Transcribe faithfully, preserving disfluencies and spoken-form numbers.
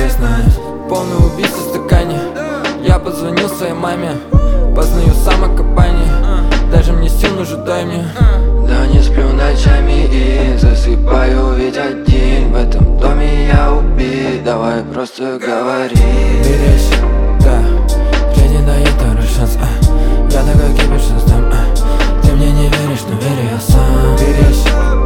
тебе знать. Полное убийство в стакане. Я позвонил своей маме, познаю самокопание. Даже мне сил нужен, дай мне. Да не сплю ночами и засыпаю ведь один. В этом доме я убит, давай просто говори. Берись, да, жизнь не дает второй шанс, а. Я такой кипиш создам, а. Ты мне не веришь, но верю я сам. Берись,